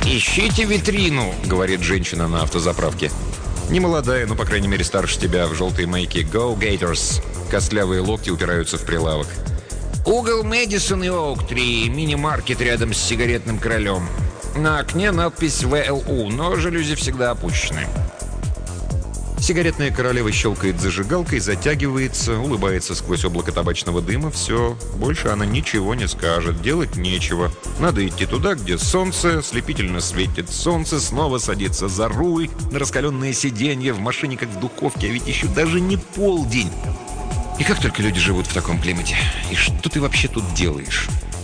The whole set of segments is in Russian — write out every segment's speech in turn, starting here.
«Ищите витрину», — говорит женщина на автозаправке. Немолодая, но, по крайней мере, старше тебя, в желтой майке. «Go Gators». Костлявые локти упираются в прилавок. «Угол Мэдисон и Оук-3. Мини-маркет рядом с сигаретным королем. На окне надпись «ВЛУ», но жалюзи всегда опущены». Сигаретная королева щелкает зажигалкой, затягивается, улыбается сквозь облако табачного дыма. Все, больше она ничего не скажет, делать нечего. Надо идти туда, где солнце, слепительно светит солнце, снова садиться за руль, на раскаленное сиденье, в машине как в духовке, а ведь еще даже не полдень. И как только люди живут в таком климате? И что ты вообще тут делаешь?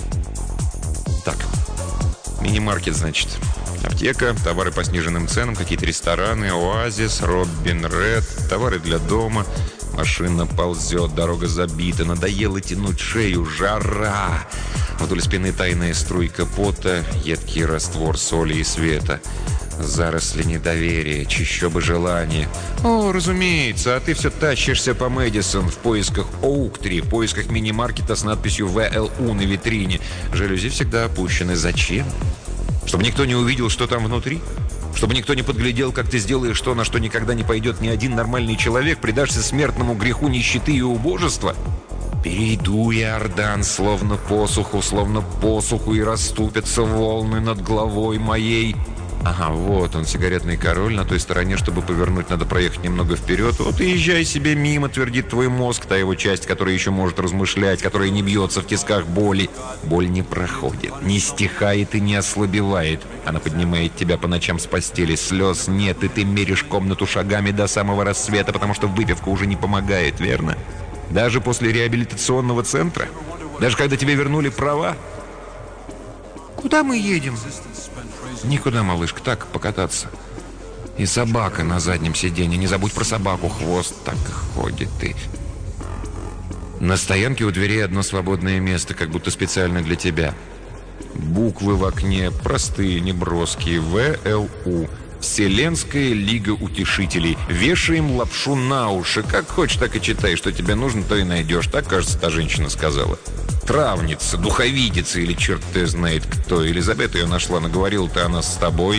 Так, мини-маркет, значит. Аптека, товары по сниженным ценам, какие-то рестораны, оазис, Робин Ред, товары для дома. Машина ползет, дорога забита, надоело тянуть шею, жара. Вдоль спины тайная струйка пота, едкий раствор соли и света. Заросли недоверия, чищобы желания. О, разумеется, а ты все тащишься по Мэдисон в поисках Оук-3, в поисках мини-маркета с надписью «ВЛУ» на витрине. Жалюзи всегда опущены. Зачем? Чтобы никто не увидел, что там внутри? Чтобы никто не подглядел, как ты сделаешь то, на что никогда не пойдет ни один нормальный человек, предашься смертному греху нищеты и убожества? Перейду я Иордан, словно посуху, и расступятся волны над головой моей. Ага, вот он, сигаретный король, на той стороне, чтобы повернуть, надо проехать немного вперед. Вот и езжай себе мимо, твердит твой мозг, та его часть, которая еще может размышлять, которая не бьется в тисках боли. Боль не проходит, не стихает и не ослабевает. Она поднимает тебя по ночам с постели, слез нет, и ты меришь комнату шагами до самого рассвета, потому что выпивка уже не помогает, верно? Даже после реабилитационного центра? Даже когда тебе вернули права? Куда мы едем? Никуда, малышка, так покататься. И собака на заднем сиденье. Не забудь про собаку, хвост так ходит и... На стоянке у дверей одно свободное место, как будто специально для тебя. Буквы в окне простые, неброские. ВЛУ. Вселенская лига утешителей. Вешаем лапшу на уши. Как хочешь, так и читай. Что тебе нужно, то и найдешь. Так, кажется, та женщина сказала. Травница, духовидица или черт ты знает кто. Элизабет ее нашла, наговорила-то она с тобой.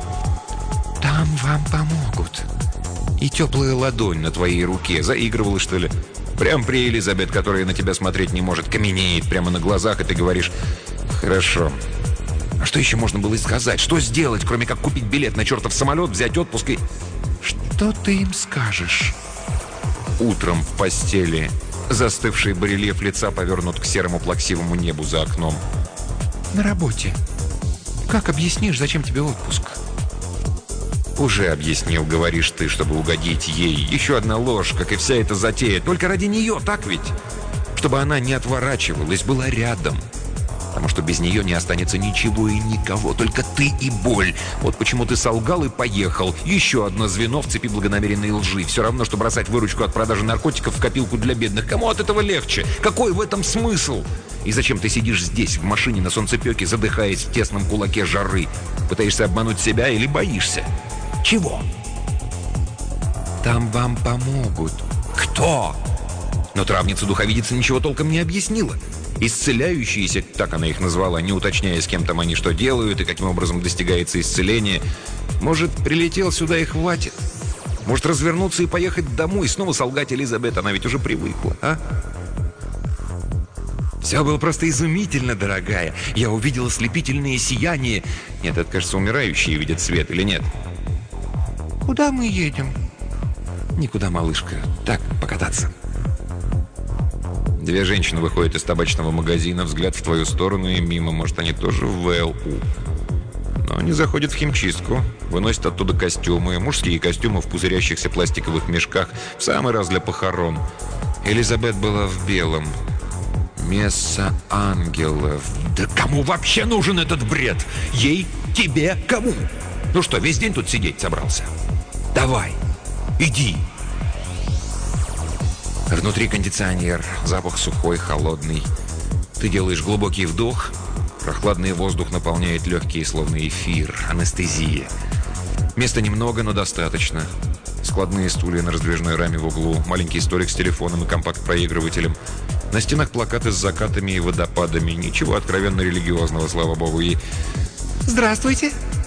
Там вам помогут. И теплая ладонь на твоей руке. Заигрывала, что ли? Прям при Элизабет, которая на тебя смотреть не может, каменеет прямо на глазах, и ты говоришь: хорошо. А что еще можно было и сказать? Что сделать, кроме как купить билет на чертов самолет, взять отпуск и... Что ты им скажешь? Утром в постели застывший барельеф лица повернут к серому плаксивому небу за окном. На работе. Как объяснишь, зачем тебе отпуск? Уже объяснил, говоришь ты, чтобы угодить ей. Еще одна ложь, как и вся эта затея. Только ради нее, так ведь? Чтобы она не отворачивалась, была рядом. Потому что без нее не останется ничего и никого, только ты и боль. Вот почему ты солгал и поехал. Еще одно звено в цепи благонамеренной лжи. Все равно, что бросать выручку от продажи наркотиков в копилку для бедных. Кому от этого легче? Какой в этом смысл? И зачем ты сидишь здесь, в машине на солнцепеке, задыхаясь в тесном кулаке жары? Пытаешься обмануть себя или боишься? Чего? Там вам помогут. Кто? Но травница-духовидица ничего толком не объяснила. Исцеляющиеся, так она их назвала, не уточняя, с кем там они что делают и каким образом достигается исцеление. Может, прилетел сюда и хватит? Может, развернуться и поехать домой, снова солгать Элизабет, она ведь уже привыкла, а? Все было просто изумительно, дорогая. Я увидел ослепительное сияние. Нет, это, кажется, умирающие видят свет, или нет? Куда мы едем? Никуда, малышка. Так, покататься. Две женщины выходят из табачного магазина, взгляд в твою сторону и мимо. Может, они тоже в ВЛУ. Но они заходят в химчистку, выносят оттуда костюмы, мужские костюмы в пузырящихся пластиковых мешках, в самый раз для похорон. Элизабет была в белом. Месса ангелов. Да кому вообще нужен этот бред? Ей? Тебе? Кому? Ну что, весь день тут сидеть собрался? Давай, иди. Внутри кондиционер, запах сухой, холодный. Ты делаешь глубокий вдох, прохладный воздух наполняет легкие, словно эфир, анестезия. Места немного, но достаточно. Складные стулья на раздвижной раме в углу, маленький столик с телефоном и компакт-проигрывателем. На стенах плакаты с закатами и водопадами. Ничего откровенно религиозного, слава богу. И... Здравствуйте!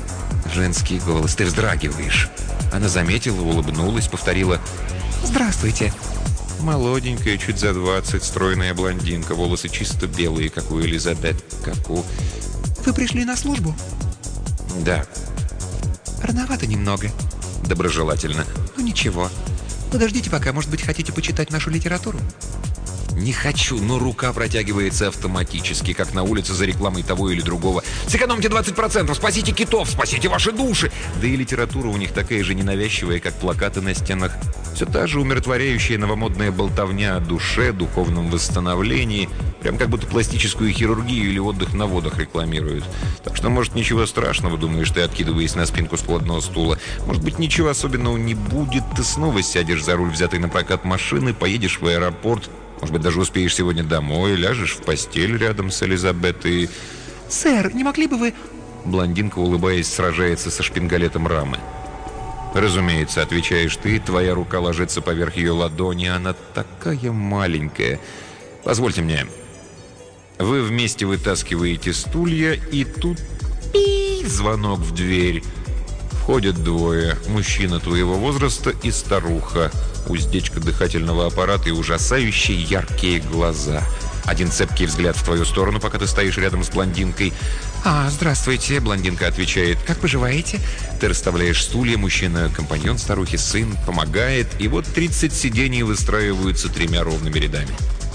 Женский голос. Ты вздрагиваешь. Она заметила, улыбнулась, повторила: «Здравствуйте». Молоденькая, чуть за 20, стройная блондинка, волосы чисто белые, как у Элизабет, как у... «Вы пришли на службу?» «Да». «Рановато немного». Доброжелательно. «Ну ничего. Подождите пока, может быть, хотите почитать нашу литературу?» «Не хочу», но рука протягивается автоматически, как на улице за рекламой того или другого. «Сэкономьте 20%! Спасите китов! Спасите ваши души!» Да и литература у них такая же ненавязчивая, как плакаты на стенах. Все та же умиротворяющая новомодная болтовня о душе, духовном восстановлении. Прям как будто пластическую хирургию или отдых на водах рекламируют. Так что, может, ничего страшного, думаешь ты, откидываясь на спинку складного стула. Может быть, ничего особенного не будет. Ты снова сядешь за руль взятой на прокат машины, поедешь в аэропорт. Может быть, даже успеешь сегодня домой, ляжешь в постель рядом с Элизабет и... «Сэр, не могли бы вы...» Блондинка, улыбаясь, сражается со шпингалетом рамы. «Разумеется», — отвечаешь ты, твоя рука ложится поверх ее ладони, она такая маленькая. «Позвольте мне». Вы вместе вытаскиваете стулья, и тут... Пи! Звонок в дверь. Входят двое. Мужчина твоего возраста и старуха. Уздечка дыхательного аппарата и ужасающие яркие глаза. Один цепкий взгляд в твою сторону, пока ты стоишь рядом с блондинкой. «Здравствуйте», — блондинка отвечает. «Как поживаете?» Ты расставляешь стулья, мужчина, компаньон старухи, сын, помогает, и вот 30 сидений выстраиваются 3 ровными рядами.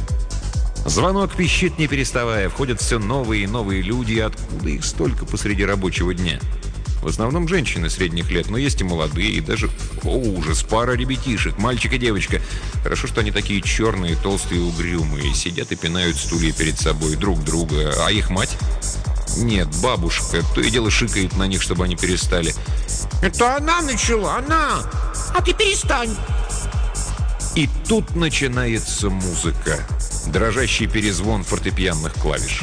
Звонок пищит, не переставая. Входят все новые и новые люди. Откуда их столько посреди рабочего дня? В основном женщины средних лет, но есть и молодые, и даже, о ужас, пара ребятишек, мальчик и девочка. Хорошо, что они такие черные, толстые, угрюмые, сидят и пинают стулья перед собой друг друга. А их мать? Нет, бабушка, то и дело шикает на них, чтобы они перестали. «Это она начала, она! А ты перестань!» И тут начинается музыка. Дрожащий перезвон фортепианных клавиш.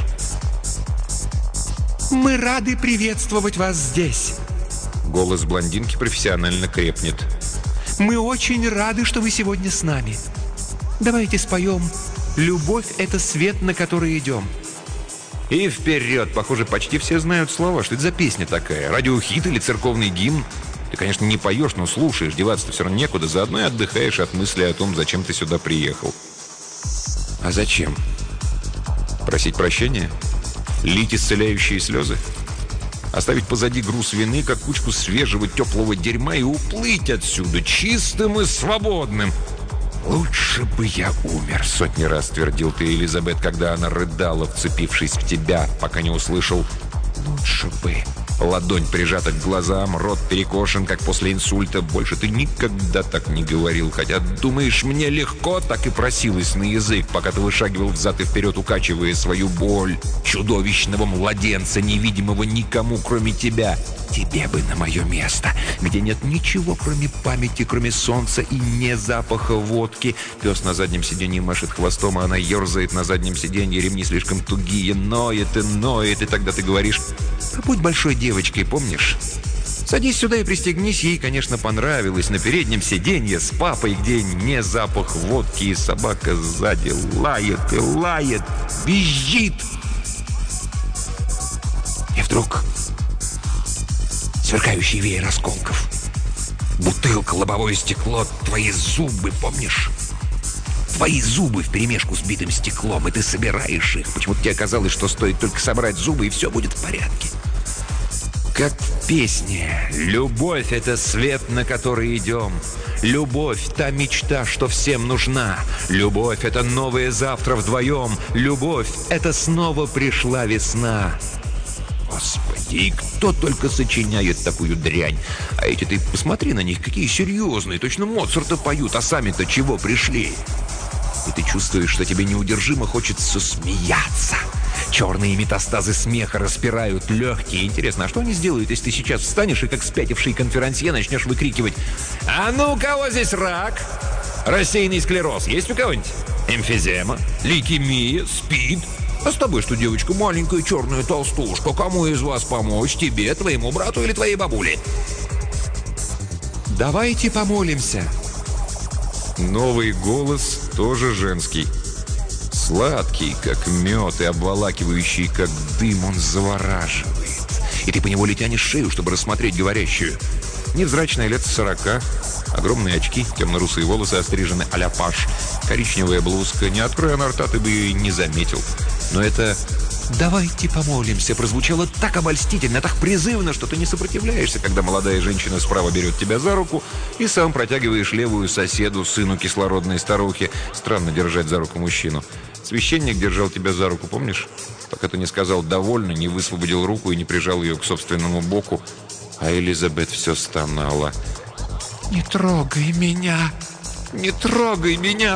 «Мы рады приветствовать вас здесь!» Голос блондинки профессионально крепнет. «Мы очень рады, что вы сегодня с нами. Давайте споем «Любовь — это свет, на который идем». И вперед! Похоже, почти все знают слова. Что это за песня такая? Радиохит или церковный гимн? Ты, конечно, не поешь, но слушаешь. Деваться-то все равно некуда. Заодно и отдыхаешь от мысли о том, зачем ты сюда приехал. А зачем? Просить прощения? Лить исцеляющие слезы? Оставить позади груз вины, как кучку свежего теплого дерьма, и уплыть отсюда чистым и свободным? «Лучше бы я умер», — сотни раз твердил ты, Элизабет, когда она рыдала, вцепившись в тебя, пока не услышал «лучше бы». Ладонь прижата к глазам, рот перекошен, как после инсульта. Больше ты никогда так не говорил. Хотя, думаешь, мне легко, так и просилась на язык, пока ты вышагивал взад и вперед, укачивая свою боль чудовищного младенца, невидимого никому, кроме тебя. Тебе бы на мое место, где нет ничего, кроме памяти, кроме солнца и не запаха водки. Пес на заднем сиденье машет хвостом, а она ерзает на заднем сиденье, ремни слишком тугие, ноет, и тогда ты говоришь: «Побудь большой девочкой, помнишь? Садись сюда и пристегнись». Ей, конечно, понравилось на переднем сиденье с папой, где не запах водки, и собака сзади лает и лает, визжит. И вдруг сверкающий веер осколков. Бутылка, лобовое стекло, твои зубы, помнишь? Твои зубы вперемешку с битым стеклом, и ты собираешь их. Почему-то тебе казалось, что стоит только собрать зубы, и все будет в порядке. Как в песне. Любовь — это свет, на который идем. Любовь — та мечта, что всем нужна. Любовь — это новое завтра вдвоем. Любовь — это снова пришла весна. Господи, и кто только сочиняет такую дрянь. А эти, ты посмотри на них, какие серьезные. Точно Моцарта поют, а сами-то чего пришли? И ты чувствуешь, что тебе неудержимо хочется смеяться. Черные метастазы смеха распирают легкие. Интересно, а что они сделают, если ты сейчас встанешь и, как спятивший конферансье, начнешь выкрикивать: «А ну, у кого здесь рак? Рассеянный склероз есть у кого-нибудь? Эмфизема? Лейкемия? СПИД? А с тобой что, девочка, маленькая черная толстушка? Кому из вас помочь? Тебе, твоему брату или твоей бабуле?» «Давайте помолимся». Новый голос тоже женский. Сладкий, как мед, и обволакивающий, как дым, он завораживает. и ты поневоле тянешь шею, чтобы рассмотреть говорящую. Невзрачная, лет 40, огромные очки, темно-русые волосы острижены а-ля паш, коричневая блузка. Не откроя она рта, ты бы ее не заметил. Но это «давайте помолимся» прозвучало так обольстительно, так призывно, что ты не сопротивляешься, когда молодая женщина справа берет тебя за руку и сам протягиваешь левую соседу, сыну кислородной старухи. Странно держать за руку мужчину. Священник держал тебя за руку, помнишь? Пока ты не сказал «довольно», не высвободил руку и не прижал ее к собственному боку. А Элизабет все стонала. «Не трогай меня! Не трогай меня!»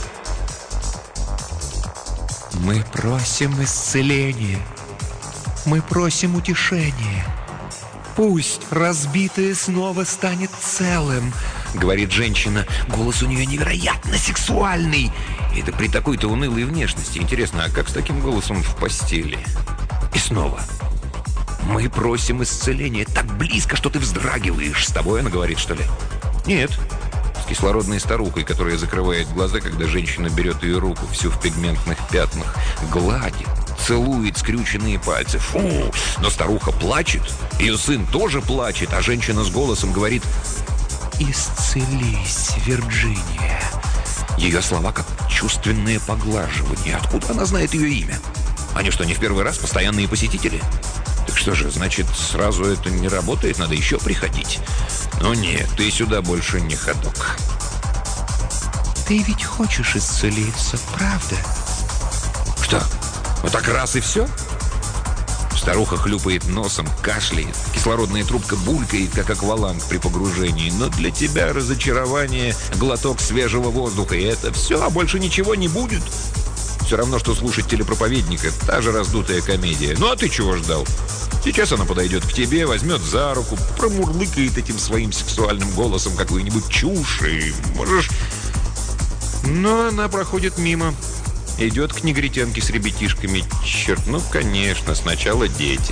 «Мы просим исцеления. Мы просим утешения. Пусть разбитое снова станет целым», — говорит женщина. Голос у нее невероятно сексуальный. И это при такой-то унылой внешности. Интересно, а как с таким голосом в постели? И снова. «Мы просим исцеления». Так близко, что ты вздрагиваешь. С тобой она говорит, что ли? Нет. С кислородной старухой, которая закрывает глаза, когда женщина берет ее руку, всю в пигментных пятнах, гладит, целует скрюченные пальцы. Фу! Но старуха плачет, ее сын тоже плачет, а женщина с голосом говорит «Исцелись, Вирджиния». Ее слова как чувственное поглаживание. Откуда она знает ее имя? Они что, не в первый раз постоянные посетители? Так что же, значит, сразу это не работает? Надо еще приходить? Ну нет, ты сюда больше не ходок. Ты ведь хочешь исцелиться, правда? Что? Вот так раз и все? Старуха хлюпает носом, кашляет. Кислородная трубка булькает, как акваланг при погружении. Но для тебя разочарование, глоток свежего воздуха. И это все, а больше ничего не будет. Все равно, что слушать телепроповедника. Та же раздутая комедия. Ну а ты чего ждал? Сейчас она подойдет к тебе, возьмет за руку, промурлыкает этим своим сексуальным голосом какую-нибудь чушь, и можешь... Но она проходит мимо. Идет к негритянке с ребятишками. Черт, ну, конечно, сначала дети.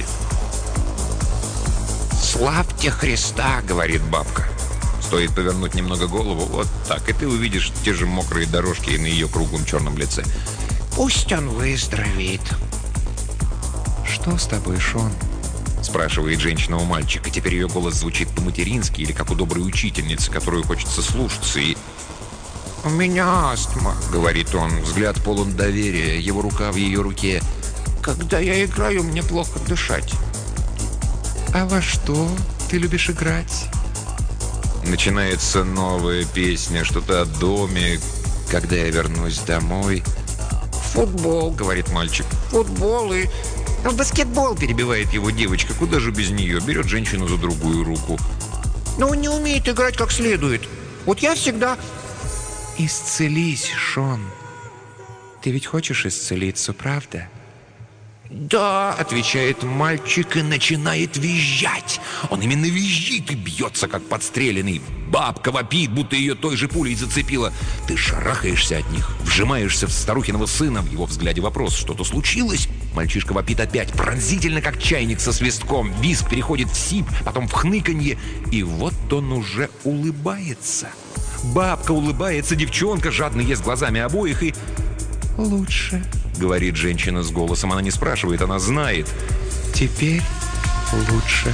«Славьте Христа», — говорит бабка. Стоит повернуть немного голову, вот так, и ты увидишь те же мокрые дорожки на ее круглом черном лице. «Пусть он выздоровеет». «Что с тобой, Шон?» — спрашивает женщина у мальчика. Теперь ее голос звучит по-матерински или как у доброй учительницы, которую хочется слушаться, и... «У меня астма», — говорит он. Взгляд полон доверия, его рука в ее руке. «Когда я играю, мне плохо дышать». «А во что ты любишь играть?» Начинается новая песня, что-то о доме. «Когда я вернусь домой...» «Футбол», — говорит мальчик. «Футбол и...» «А в баскетбол», — перебивает его девочка. Куда же без нее? Берет женщину за другую руку. «Но он не умеет играть как следует. Вот я всегда...» «Исцелись, Шон. Ты ведь хочешь исцелиться, правда?» «Да», — отвечает мальчик и начинает визжать. Он именно визжит и бьется, как подстреленный. Бабка вопит, будто ее той же пулей зацепила. Ты шарахаешься от них, вжимаешься в старухиного сына. В его взгляде вопрос: что-то случилось? Мальчишка вопит опять, пронзительно, как чайник со свистком. Визг переходит в сип, потом в хныканье. И вот он уже улыбается. Бабка улыбается, девчонка жадно ест глазами обоих и... «Лучше», — говорит женщина с голосом. Она не спрашивает, она знает. «Теперь лучше».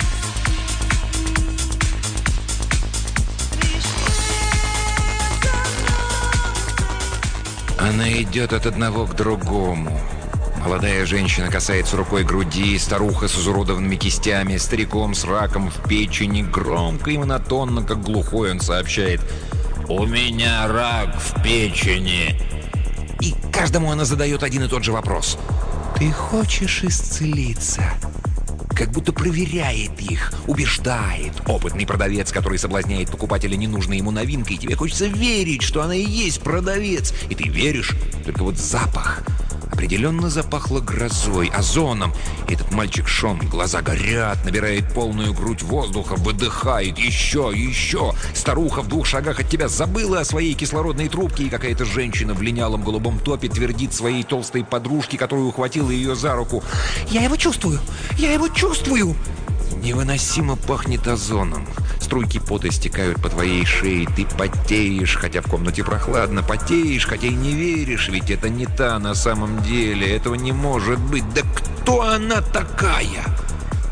Она идет от одного к другому. Молодая женщина касается рукой груди, старуха с изуродованными кистями, стариком с раком в печени. Громко и монотонно, как глухой, он сообщает: «У меня рак в печени». И каждому она задает один и тот же вопрос: «Ты хочешь исцелиться?» Как будто проверяет их, убеждает. Опытный продавец, который соблазняет покупателя ненужной ему новинкой. И тебе хочется верить, что она и есть продавец. И ты веришь, только вот запах. Определенно запахло грозой, озоном. И этот мальчик Шон, глаза горят, набирает полную грудь воздуха, выдыхает. Еще, еще. Старуха в 2 шагах от тебя забыла о своей кислородной трубке, и какая-то женщина в линялом голубом топе твердит своей толстой подружке, которая ухватила ее за руку: «Я его чувствую! Я его чувствую!» Невыносимо пахнет озоном. Струйки пота стекают по твоей шее. Ты потеешь, хотя в комнате прохладно. Потеешь, хотя и не веришь. Ведь это не та на самом деле. Этого не может быть. Да кто она такая?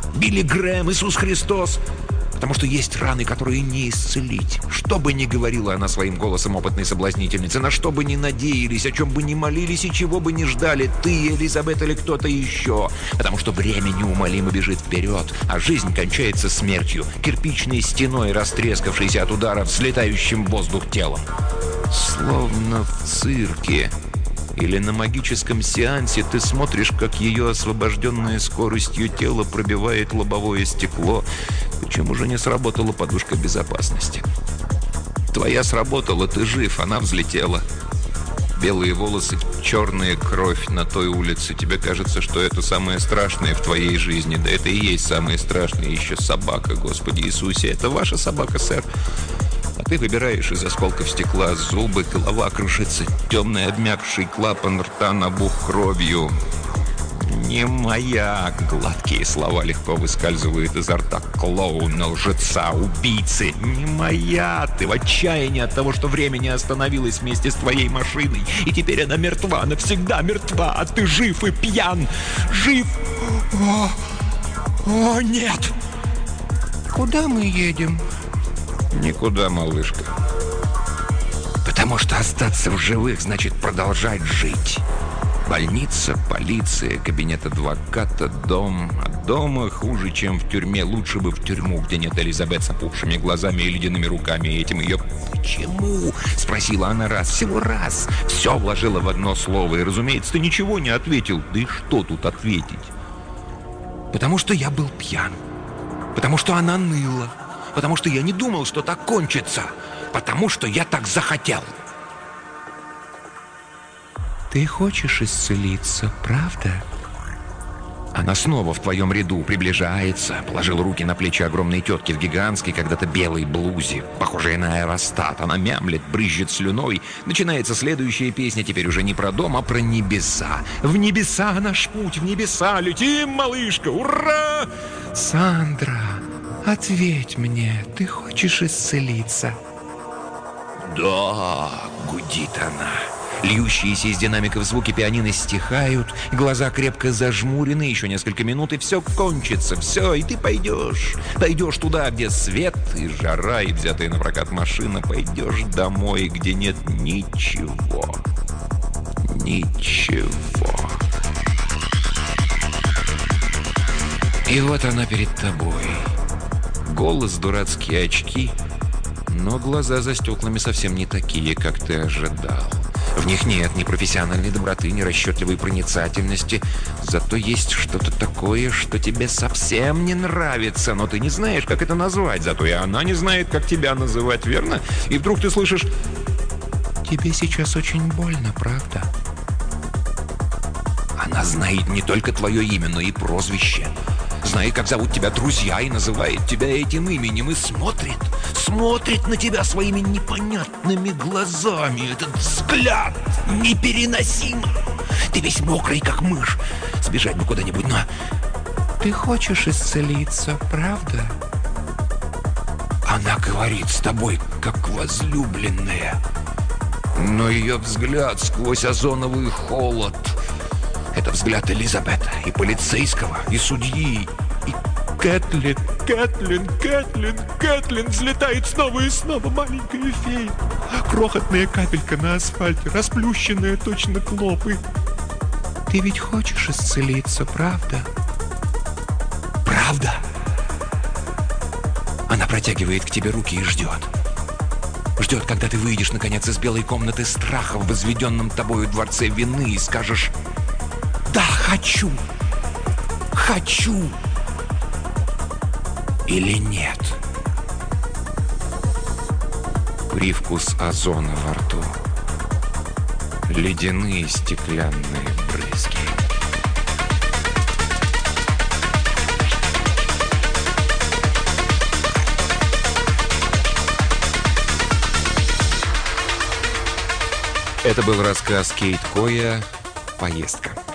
Билли Грэм, Иисус Христос. Потому что есть раны, которые не исцелить. Что бы ни говорила она своим голосом опытной соблазнительницы, на что бы ни надеялись, о чем бы ни молились и чего бы ни ждали, ты, Элизабет, или кто-то еще. Потому что время неумолимо бежит вперед, а жизнь кончается смертью, кирпичной стеной, растрескавшейся от ударов, взлетающим в воздух телом. Словно в цирке или на магическом сеансе ты смотришь, как ее освобожденное скоростью тело пробивает лобовое стекло, причем уже не сработала подушка безопасности. Твоя сработала, ты жив, она взлетела. Белые волосы, черная кровь на той улице. Тебе кажется, что это самое страшное в твоей жизни. Да это и есть самое страшное. Еще собака, Господи Иисусе. Это ваша собака, сэр. А ты выбираешь из осколков стекла зубы, голова кружится, темный обмякший клапан рта набух кровью. «Не моя!» — гладкие слова легко выскальзывают изо рта клоуна, лжеца, убийцы. «Не моя!» Ты в отчаянии от того, что время не остановилось вместе с твоей машиной. И теперь она мертва, навсегда мертва, а ты жив и пьян. Жив! О, нет! Куда мы едем? Никуда, малышка. Потому что остаться в живых значит продолжать жить. Больница, полиция, кабинет адвоката, дом. А дома хуже, чем в тюрьме. Лучше бы в тюрьму, где нет Элизабет с опухшими глазами и ледяными руками. И этим ее... «Почему?» — спросила она раз. Всего раз. Все вложила в одно слово. И, разумеется, ты ничего не ответил. Да и что тут ответить? Потому что я был пьян. Потому что она ныла. Потому что я не думал, что так кончится. Потому что я так захотел. Ты хочешь исцелиться, правда? Она снова в твоем ряду приближается. Положила руки на плечи огромной тетки в гигантской, когда-то белой блузе, похожей на аэростат. Она мямлет, брызжет слюной. Начинается следующая песня, теперь уже не про дом, а про небеса. В небеса наш путь, в небеса летим, малышка, ура! Сандра, ответь мне, ты хочешь исцелиться? Да, гудит она. Льющиеся из динамиков звуки пианино стихают, глаза крепко зажмурены, еще несколько минут, и все кончится, все, и ты пойдешь. Пойдешь туда, где свет и жара, и взятая на прокат машина, пойдешь домой, где нет ничего. Ничего. И вот она перед тобой. Голос, дурацкие очки, но глаза за стеклами совсем не такие, как ты ожидал. В них нет ни профессиональной доброты, ни расчетливой проницательности. Зато есть что-то такое, что тебе совсем не нравится, но ты не знаешь, как это назвать. Зато и она не знает, как тебя называть, верно? И вдруг ты слышишь: тебе сейчас очень больно, правда? Она знает не только твое имя, но и прозвище. Знает, как зовут тебя друзья, и называет тебя этим именем, и смотрит на тебя своими непонятными глазами. Этот взгляд непереносим. Ты весь мокрый, как мышь. Сбежать бы куда-нибудь, но... Ты хочешь исцелиться, правда? Она говорит с тобой, как возлюбленная. Но ее взгляд сквозь озоновый холод. Это взгляд Элизабет, и полицейского, и судьи, и Кэтлин, взлетает снова и снова маленькая фея. Крохотная капелька на асфальте, расплющенная точно клопы. Ты ведь хочешь исцелиться, правда? Правда? Она протягивает к тебе руки и ждет. Ждет, когда ты выйдешь, наконец, из белой комнаты страха в возведенном тобою дворце вины и скажешь: «Да, хочу! Хочу!» Или нет? Привкус озона во рту. Ледяные стеклянные брызги. Это был рассказ Кейт Коя «Поездка».